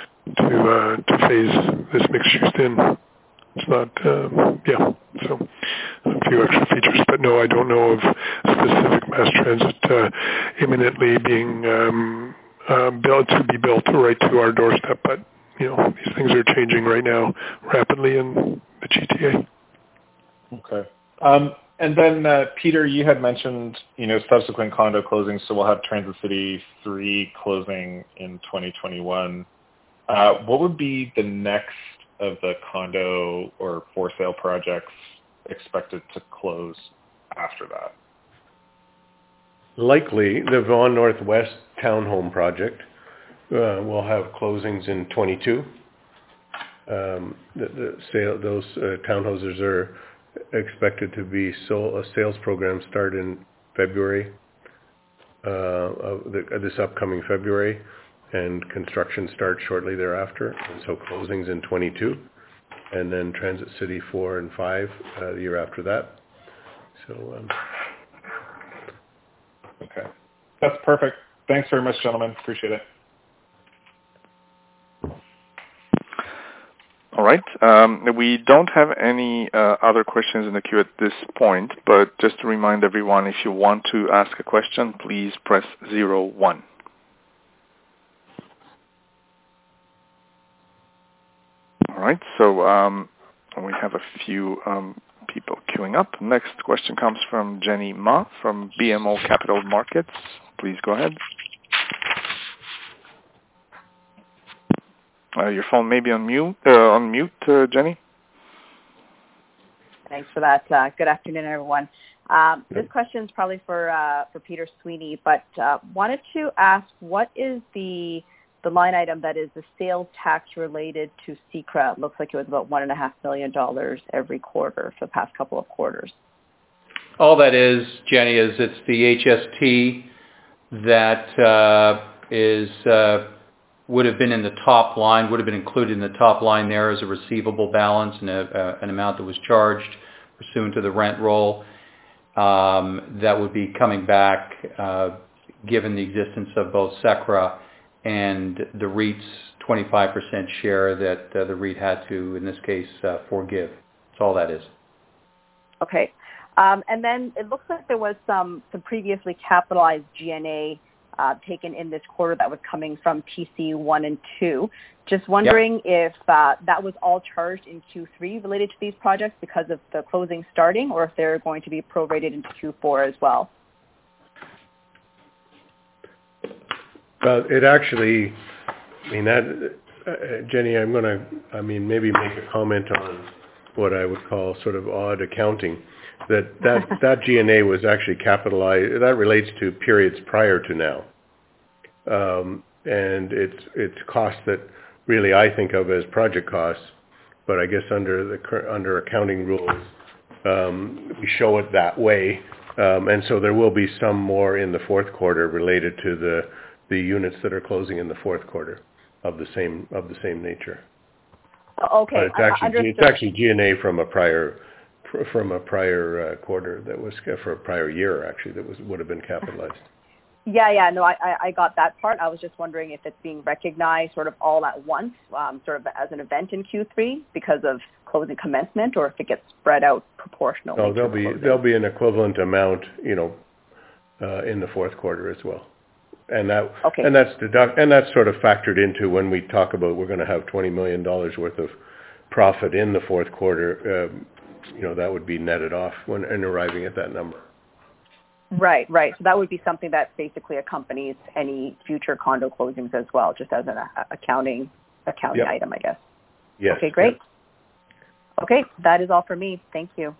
Speaker 3: phase this mixed use in. It's not, so a few extra features, but no, I don't know of specific mass transit imminently being built right to our doorstep, but these things are changing right now rapidly in the GTA.
Speaker 6: Okay. And then, Peter, you had mentioned, subsequent condo closings, so we'll have Transit City 3 closing in 2021. What would be the next of the condo or for sale projects expected to close after that?
Speaker 2: Likely the Vaughan Northwest townhome project will have closings in 22. Those townhouses are expected to be sold. A sales program start in February of this upcoming February, and construction starts shortly thereafter. And so closings in 22, and then Transit City 4 and 5 the year after that. So.
Speaker 6: Okay, that's perfect. Thanks very much, gentlemen. Appreciate it.
Speaker 1: All right. We don't have any other questions in the queue at this point, but just to remind everyone, if you want to ask a question, please press 01. All right. So we have a few people queuing up. Next question comes from Jenny Ma from BMO Capital Markets. Please go ahead. Your phone may be on mute, Jenny.
Speaker 7: Thanks for that. Good afternoon, everyone. This question is probably for Peter Sweeney, but wanted to ask, what is the line item that is the sales tax related to SECRA? It looks like it was about $1.5 million every quarter for the past couple of quarters.
Speaker 4: All that is, Jenny, is it's the HST that would have been in the top line, would have been included in the top line there as a receivable balance and an amount that was charged pursuant to the rent roll. That would be coming back given the existence of both SECRA and the REIT's 25% share that the REIT had to, in this case, forgive. That's all that is.
Speaker 7: Okay. And then it looks like there was some previously capitalized G&A taken in this quarter that was coming from TC 1 and 2. Just wondering if that was all charged in Q3 related to these projects because of the closing starting, or if they're going to be prorated into Q4 as well.
Speaker 2: It actually, Jenny, I'm going to, maybe make a comment on what I would call sort of odd accounting. That G&A was actually capitalized. That relates to periods prior to now, and it's costs that really I think of as project costs. But I guess under accounting rules, we show it that way And so there will be some more in the fourth quarter related to the units that are closing in the fourth quarter of the same nature.
Speaker 7: Okay,
Speaker 2: But it's actually G&A from a prior quarter that was for a prior year actually that would have been capitalized.
Speaker 7: Yeah, no, I got that part. I was just wondering if it's being recognized sort of all at once, sort of as an event in Q3 because of closing commencement, or if it gets spread out proportionally.
Speaker 2: No, there'll be an equivalent amount, in the fourth quarter as well, and that's sort of factored into when we talk about we're going to have $20 million worth of profit in the fourth quarter. That would be netted off in arriving at that number.
Speaker 7: Right. So that would be something that basically accompanies any future condo closings as well, just as an accounting item, I guess.
Speaker 2: Yes.
Speaker 7: Okay, great.
Speaker 2: Yep.
Speaker 7: Okay, that is all for me. Thank you.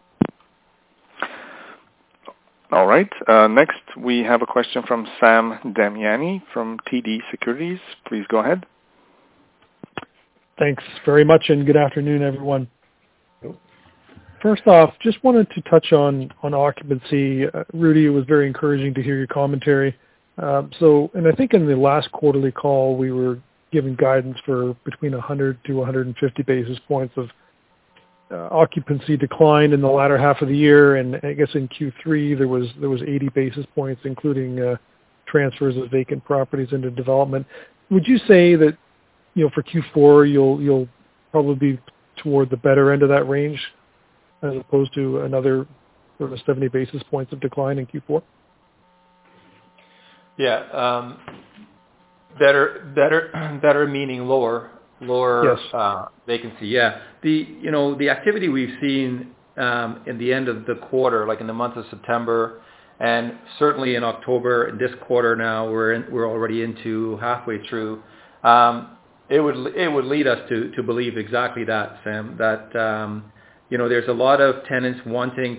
Speaker 1: All right. Next, we have a question from Sam Damiani from TD Securities. Please go ahead.
Speaker 8: Thanks very much, and good afternoon, everyone. First off, just wanted to touch on occupancy. Rudy, it was very encouraging to hear your commentary. And I think in the last quarterly call, we were given guidance for between 100 to 150 basis points of occupancy decline in the latter half of the year. And I guess in Q3, there was 80 basis points, including transfers of vacant properties into development. Would you say that, for Q4, you'll probably be toward the better end of that range, as opposed to another sort of 70 basis points of decline in Q4?
Speaker 9: Yeah, better meaning lower
Speaker 8: yes.
Speaker 9: Vacancy. Yeah, the activity we've seen in the end of the quarter, like in the month of September, and certainly in October, in this quarter now, we're already into halfway through. It would lead us to believe exactly that, Sam, that there's a lot of tenants wanting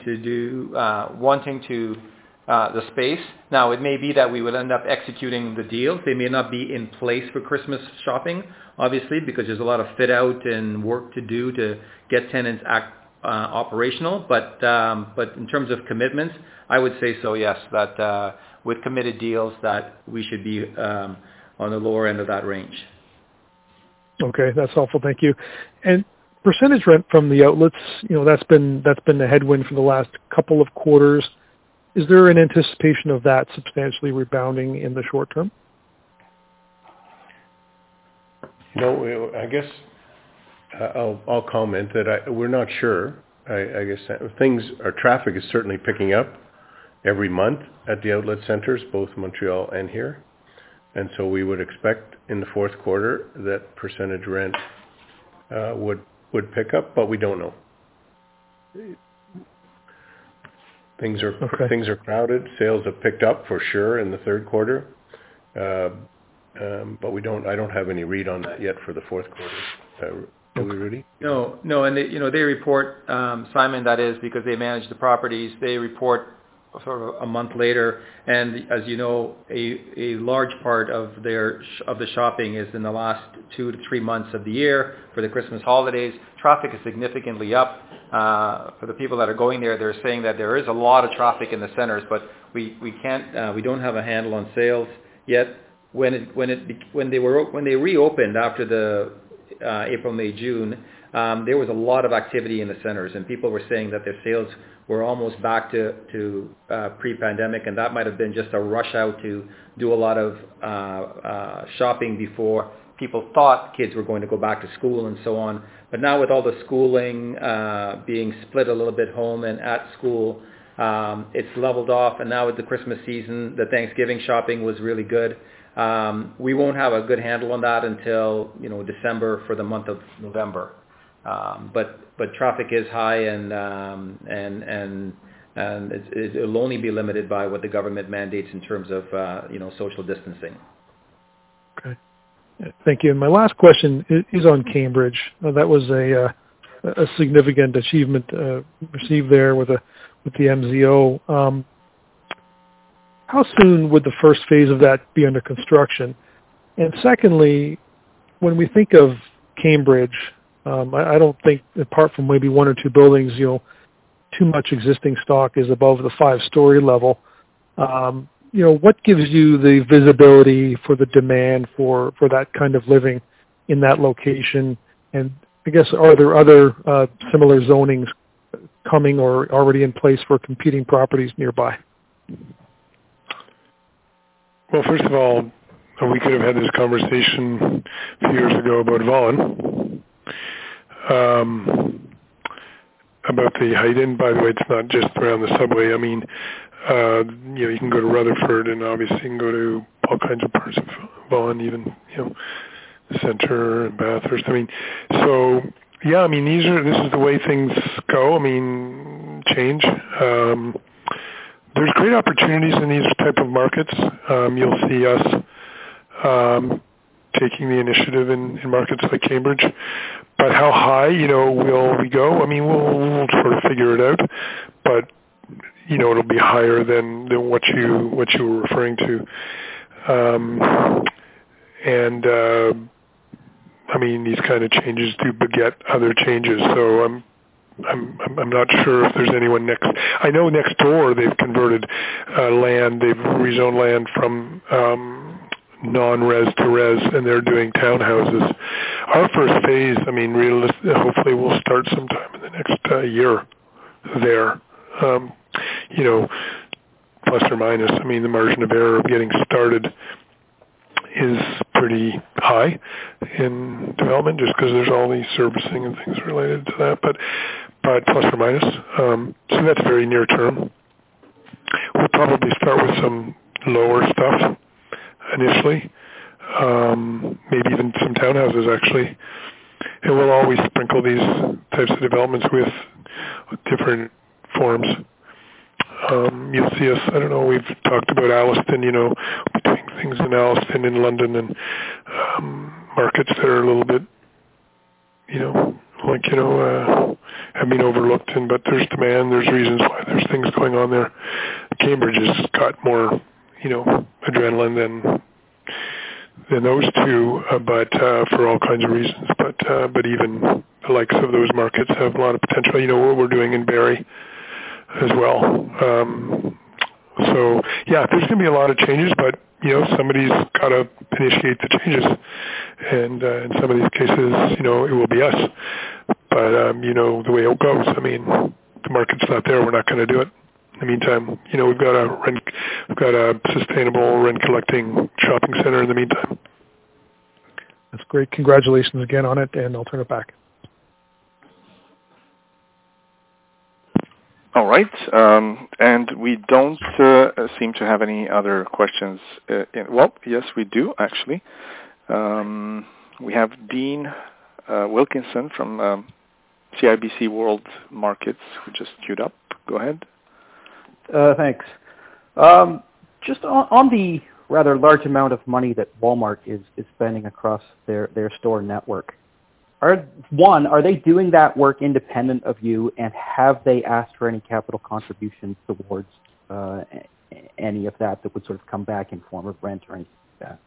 Speaker 9: the space. Now, it may be that we will end up executing the deals. They may not be in place for Christmas shopping, obviously, because there's a lot of fit out and work to do to get tenants operational. But in terms of commitments, I would say so, yes, that with committed deals that we should be on the lower end of that range.
Speaker 8: Okay, that's helpful. Thank you. And percentage rent from the outlets, that's been a headwind for the last couple of quarters. Is there an anticipation of that substantially rebounding in the short term?
Speaker 2: No, I guess I'll comment that we're not sure. I guess traffic is certainly picking up every month at the outlet centers, both Montreal and here. And so we would expect in the fourth quarter that percentage rent would pick up, but we don't know. Things are crowded. Sales have picked up for sure in the third quarter, but I don't have any read on that yet for the fourth quarter. Do we, Rudy?
Speaker 9: No, and they report, Simon. That is because they manage the properties. They report sort of a month later, and as you know, a large part of the shopping is in the last 2 to 3 months of the year for the Christmas holidays. Traffic is significantly up. For the people that are going there, they're saying that there is a lot of traffic in the centers, but we don't have a handle on sales yet. When they reopened after the April, May, June, there was a lot of activity in the centers, and people were saying that their sales were almost back to pre-pandemic, and that might have been just a rush out to do a lot of shopping before people thought kids were going to go back to school and so on. But now with all the schooling being split a little bit home and at school, it's leveled off, and now with the Christmas season, the Thanksgiving shopping was really good. We won't have a good handle on that until December for the month of November. But traffic is high, and it'll only be limited by what the government mandates in terms of social distancing.
Speaker 8: Okay, thank you. And my last question is on Cambridge. That was a significant achievement received there with the MZO. How soon would the first phase of that be under construction? And secondly, when we think of Cambridge, I don't think, apart from maybe 1 or 2 buildings, too much existing stock is above the 5-story level. What gives you the visibility for the demand for that kind of living in that location? And I guess, are there other similar zonings coming or already in place for competing properties nearby?
Speaker 3: Well, first of all, we could have had this conversation a few years ago about Vaughan, about the height. And by the way, it's not just around the subway. I mean, you can go to Rutherford, and obviously you can go to all kinds of parts of Vaughan, even the center and Bathurst. I mean, so yeah, I mean this is the way things go. I mean, change. There's great opportunities in these type of markets. You'll see us taking the initiative in markets like Cambridge. But how high, will we go? I mean, we'll sort of figure it out. But it'll be higher than what you were referring to. I mean, these kind of changes do beget other changes. So I'm not sure if there's anyone next. I know next door they've converted land. They've rezoned land from non-res to res, and they're doing townhouses. Our first phase, I mean, hopefully we'll start sometime in the next year there. Plus or minus. I mean, the margin of error of getting started is pretty high in development, just because there's all these servicing and things related to that. But plus or minus. So that's very near term. We'll probably start with some lower stuff initially, maybe even some townhouses actually. And we'll always sprinkle these types of developments with different forms. You'll see us, I don't know, we've talked about Alliston, we're doing things in Alliston, in London, and markets that are a little bit, have been overlooked, but there's demand, there's reasons why there's things going on there. Cambridge has got more, adrenaline than those two, but for all kinds of reasons. But even the likes of those markets have a lot of potential. What we're doing in Barrie as well. So yeah, there's going to be a lot of changes, but somebody's got to initiate the changes, and in some of these cases, it will be us. But the way it goes, I mean, the market's not there. We're not going to do it. In the meantime, we've got a sustainable rent collecting shopping center. In the meantime,
Speaker 8: that's great. Congratulations again on it, and I'll turn it back.
Speaker 1: All right, and we don't seem to have any other questions. Well, yes, we do, actually. We have Dean Wilkinson from CIBC World Markets, who just queued up. Go ahead.
Speaker 10: Thanks. Just on the rather large amount of money that Walmart is spending across their store network, are they doing that work independent of you, and have they asked for any capital contributions towards any of that would sort of come back in form of rent or anything like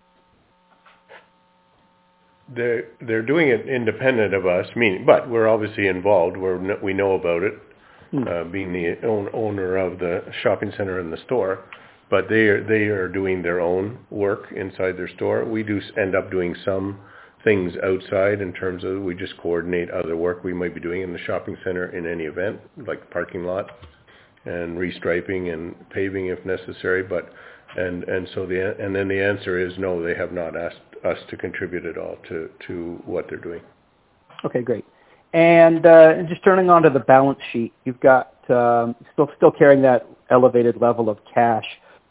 Speaker 2: that? They're doing it independent of us, but we're obviously involved. We know about it, being the owner of the shopping center and the store. But they are doing their own work inside their store. We do end up doing some things outside in terms of we just coordinate other work we might be doing in the shopping center in any event, like parking lot and restriping and paving if necessary. And then the answer is no, they have not asked us to contribute at all to what they're doing.
Speaker 10: Okay, great. And just turning on to the balance sheet, you've got still carrying that elevated level of cash.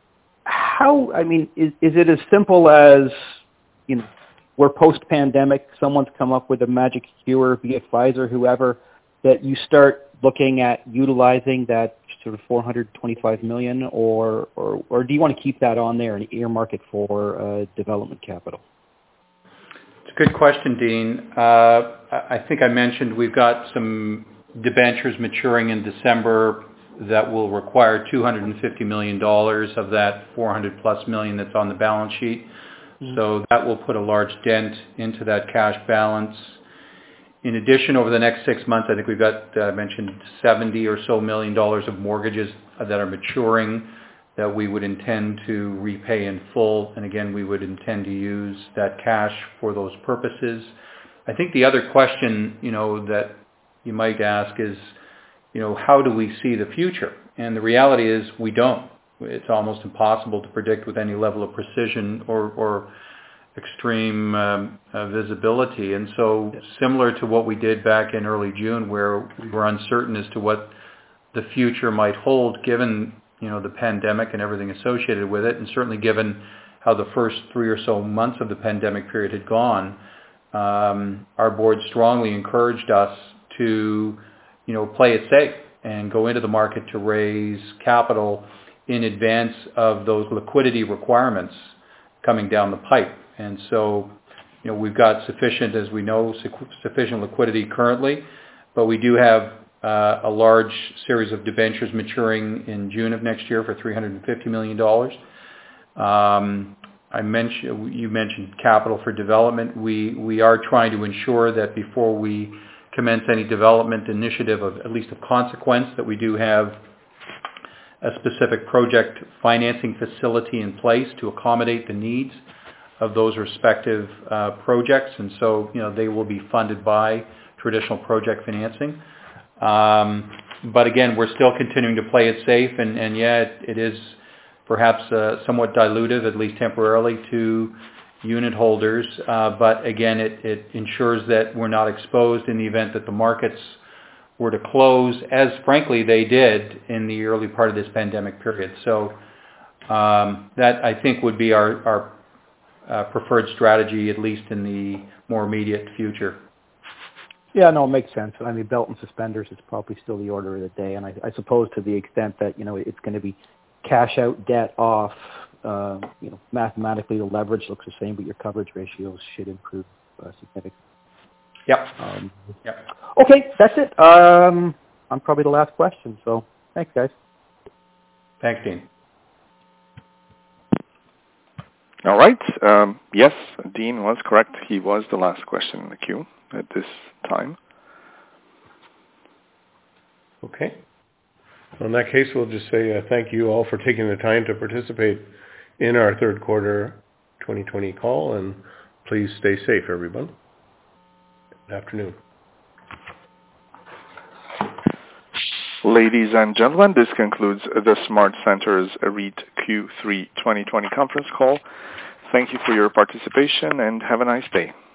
Speaker 10: Is it as simple as, we're post-pandemic, someone's come up with a magic cure, be it Pfizer, whoever, that you start looking at utilizing that sort of $425 million, or do you want to keep that on there and earmark it for development capital?
Speaker 4: It's a good question, Dean. I think I mentioned we've got some debentures maturing in December that will require $250 million of that $400+ million that's on the balance sheet. So that will put a large dent into that cash balance. In addition, over the next 6 months, I think we've got, mentioned $70 or so million of mortgages that are maturing that we would intend to repay in full. And again, we would intend to use that cash for those purposes. I think the other question, that you might ask is, how do we see the future? And the reality is we don't. It's almost impossible to predict with any level of precision or extreme visibility. And so similar to what we did back in early June, where we were uncertain as to what the future might hold given, the pandemic and everything associated with it, and certainly given how the first 3 or so months of the pandemic period had gone, our board strongly encouraged us to, play it safe and go into the market to raise capital in advance of those liquidity requirements coming down the pipe. And so, we've got sufficient liquidity currently, but we do have a large series of debentures maturing in June of next year for $350 million. You mentioned capital for development. We are trying to ensure that before we commence any development initiative of at least of consequence, that we do have a specific project financing facility in place to accommodate the needs of those respective projects. And so, they will be funded by traditional project financing. But again, we're still continuing to play it safe, and it is perhaps somewhat dilutive, at least temporarily, to unit holders. But again, it ensures that we're not exposed in the event that the markets were to close, as frankly they did in the early part of this pandemic period. So that, I think, would be our preferred strategy, at least in the more immediate future.
Speaker 10: Yeah, no, it makes sense. I mean, belt and suspenders is probably still the order of the day, and I suppose to the extent that, it's going to be cash out, debt off, mathematically the leverage looks the same, but your coverage ratios should improve significantly.
Speaker 4: Yep.
Speaker 10: Okay, that's it. I'm probably the last question, so thanks, guys.
Speaker 4: Thanks, Dean.
Speaker 1: All right. Yes, Dean was correct. He was the last question in the queue at this time.
Speaker 2: Okay. In that case, we'll just say thank you all for taking the time to participate in our third quarter 2020 call, and please stay safe, everyone. Good afternoon.
Speaker 1: Ladies and gentlemen, this concludes the SmartCentres REIT Q3 2020 conference call. Thank you for your participation and have a nice day.